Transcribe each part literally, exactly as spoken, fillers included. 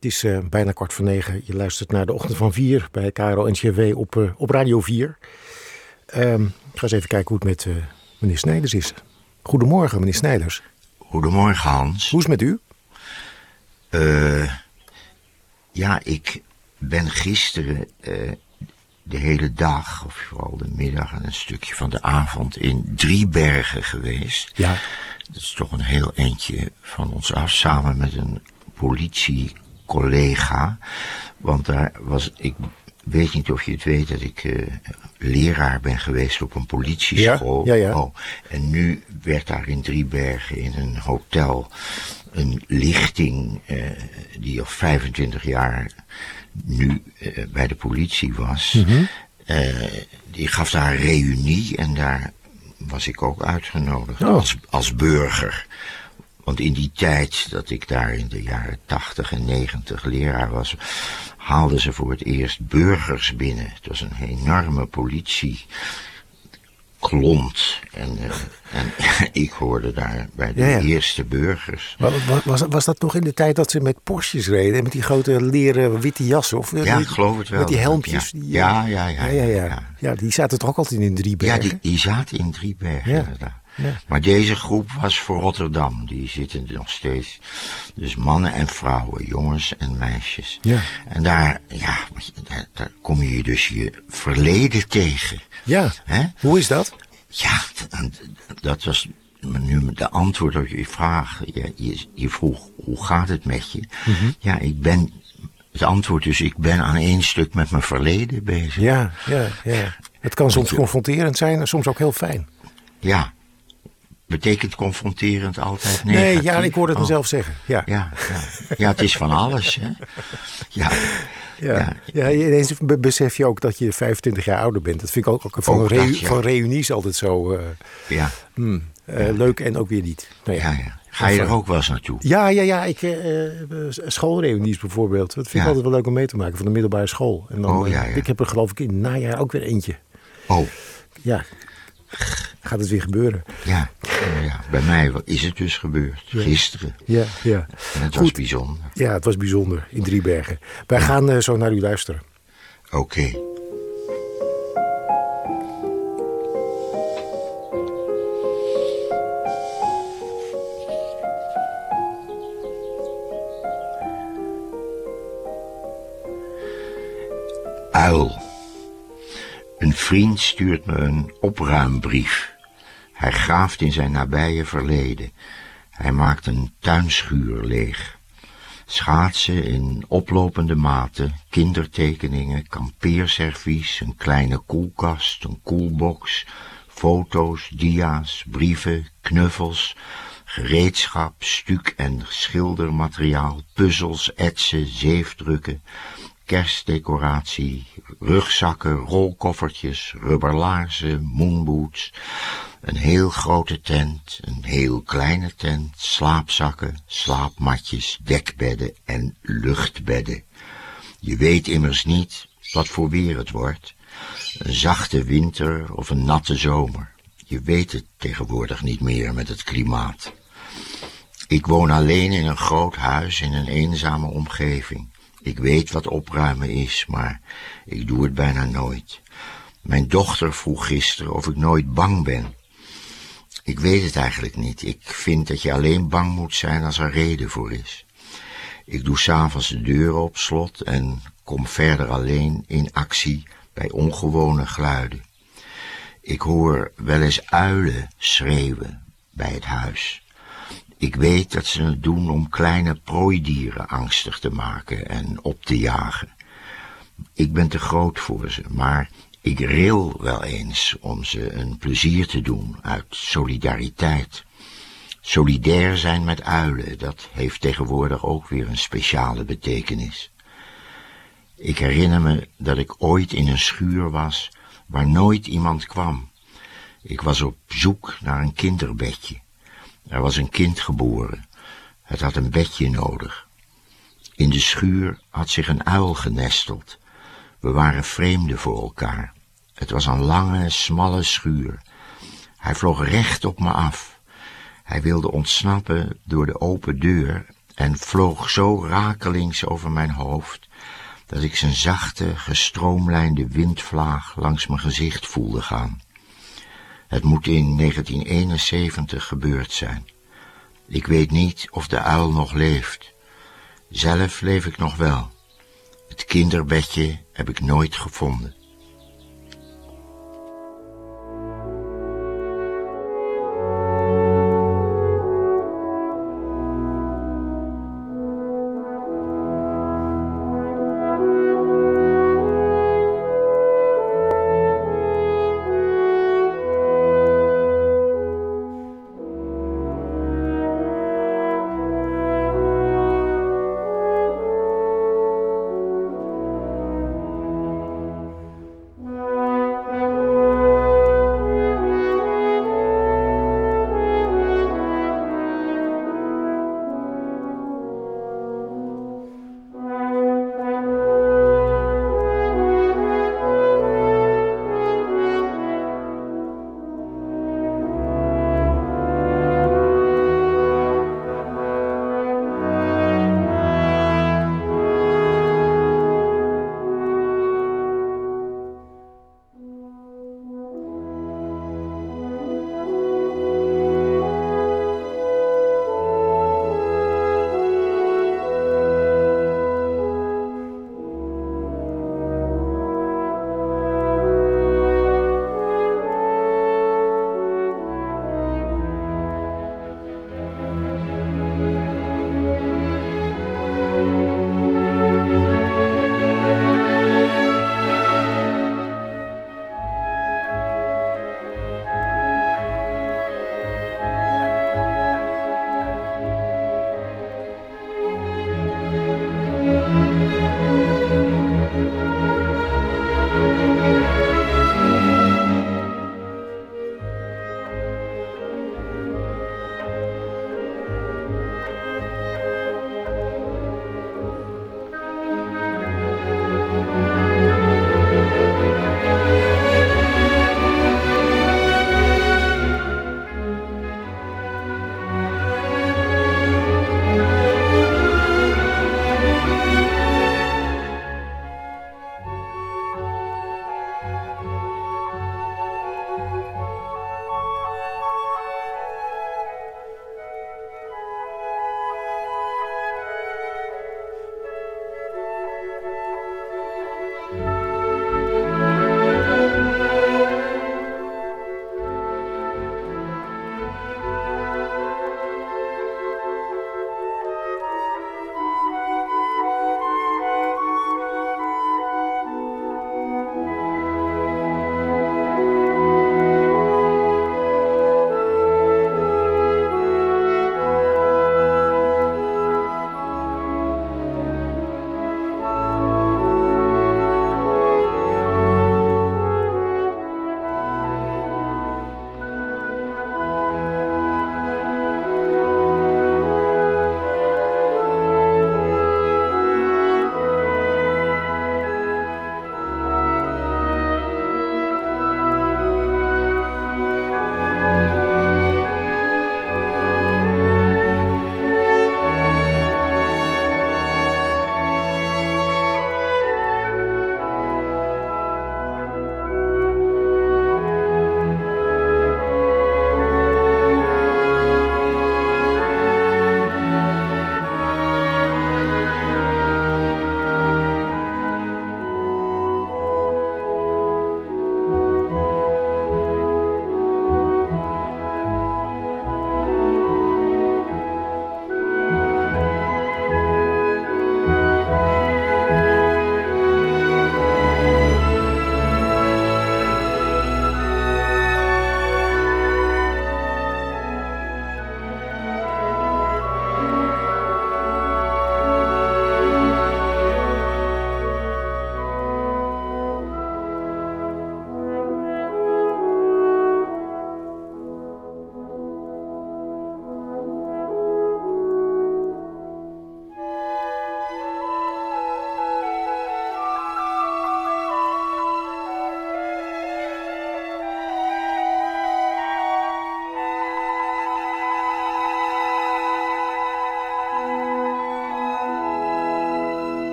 Het is uh, bijna kwart voor negen. Je luistert naar de Ochtend van vier bij K R O N C R W op, uh, op Radio vier. Um, ik ga eens even kijken hoe het met uh, meneer Snijders is. Goedemorgen, meneer Snijders. Goedemorgen, Hans. Hoe is het met u? Uh, ja, ik ben gisteren uh, de hele dag, of vooral de middag en een stukje van de avond in Driebergen geweest. Ja. Dat is toch een heel eindje van ons af, samen met een politiecollega. Want daar was, ik weet niet of je het weet, dat ik uh, leraar ben geweest op een politieschool. Ja, ja, ja. Oh, en nu werd daar in Driebergen in een hotel een lichting uh, die al vijfentwintig jaar nu uh, bij de politie was. Mm-hmm. Uh, die gaf daar een reunie en daar was ik ook uitgenodigd oh. als, als burger. Want in die tijd dat ik daar in de jaren tachtig en negentig leraar was, haalden ze voor het eerst burgers binnen. Het was een enorme politie. Klont. En, uh, en ik hoorde daar bij de ja, ja. eerste burgers. Was, was, was dat nog in de tijd dat ze met Porsches reden? En met die grote leren witte jassen? Of, ja, die, ik geloof het wel. Met die helmpjes? Ja, die, ja, ja, ja, ja, ja, ja. ja. ja die zaten toch ook altijd in Driebergen? Ja, die, die zaten in Driebergen, ja. inderdaad. Ja. Maar deze groep was voor Rotterdam. Die zitten er nog steeds. Dus mannen en vrouwen, jongens en meisjes. Ja. En daar, ja, daar, daar kom je dus je verleden tegen. Ja, He? Hoe is dat? Ja, dat was nu de antwoord op je vraag. Je, je, je vroeg, hoe gaat het met je? Mm-hmm. Ja, ik ben, het antwoord is, ik ben aan één stuk met mijn verleden bezig. Ja, ja, ja. Het kan soms je, confronterend zijn en soms ook heel fijn. Ja. Betekent confronterend altijd negatief? Nee, ja, ik hoorde het oh. mezelf zeggen. Ja. Ja, ja. ja, het is van alles, hè. Ja. Ja, ja. ja, ineens besef je ook dat je vijfentwintig jaar ouder bent. Dat vind ik ook, ook van, ook reu- dat, ja. van reunies altijd zo uh, ja. mm, uh, ja. leuk en ook weer niet. Nou ja. Ja, ja. Ga je er ook wel eens naartoe? Ja, ja, ja. Ik, uh, schoolreunies bijvoorbeeld. Dat vind ik ja. altijd wel leuk om mee te maken van de middelbare school. En dan, oh, ja, ja. Ik heb er geloof ik in het najaar ook weer eentje. Oh. Ja. Gaat het weer gebeuren? Ja, ja, bij mij is het dus gebeurd. Ja. Gisteren. Ja, ja. En het Goed. was bijzonder. Ja, het was bijzonder in Driebergen. Wij ja. gaan uh, zo naar u luisteren. Oké. Okay. Uil. Een vriend stuurt me een opruimbrief. Hij graaft in zijn nabije verleden. Hij maakt een tuinschuur leeg. Schaatsen in oplopende maten, kindertekeningen, kampeerservies, een kleine koelkast, een koelbox, foto's, dia's, brieven, knuffels, gereedschap, stuk- en schildermateriaal, puzzels, etsen, zeefdrukken, kerstdecoratie, rugzakken, rolkoffertjes, rubberlaarzen, moonboots, een heel grote tent, een heel kleine tent, slaapzakken, slaapmatjes, dekbedden en luchtbedden. Je weet immers niet wat voor weer het wordt, een zachte winter of een natte zomer. Je weet het tegenwoordig niet meer met het klimaat. Ik woon alleen in een groot huis in een eenzame omgeving. Ik weet wat opruimen is, maar ik doe het bijna nooit. Mijn dochter vroeg gisteren of ik nooit bang ben. Ik weet het eigenlijk niet. Ik vind dat je alleen bang moet zijn als er reden voor is. Ik doe 's avonds de deuren op slot en kom verder alleen in actie bij ongewone geluiden. Ik hoor wel eens uilen schreeuwen bij het huis. Ik weet dat ze het doen om kleine prooidieren angstig te maken en op te jagen. Ik ben te groot voor ze, maar ik ril wel eens om ze een plezier te doen uit solidariteit. Solidair zijn met uilen, dat heeft tegenwoordig ook weer een speciale betekenis. Ik herinner me dat ik ooit in een schuur was waar nooit iemand kwam. Ik was op zoek naar een kinderbedje. Er was een kind geboren. Het had een bedje nodig. In de schuur had zich een uil genesteld. We waren vreemden voor elkaar. Het was een lange, smalle schuur. Hij vloog recht op me af. Hij wilde ontsnappen door de open deur en vloog zo rakelings over mijn hoofd, dat ik zijn zachte, gestroomlijnde windvlaag langs mijn gezicht voelde gaan. Het moet in negentien eenenzeventig gebeurd zijn. Ik weet niet of de uil nog leeft. Zelf leef ik nog wel. Het kinderbedje heb ik nooit gevonden.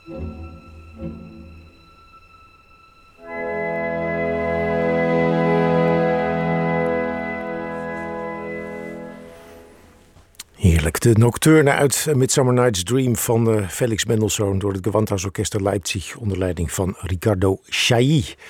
Heerlijk. De nocturne uit Midsummer Night's Dream van uh, Felix Mendelssohn door het Gewandhausorchester Leipzig onder leiding van Riccardo Chailly.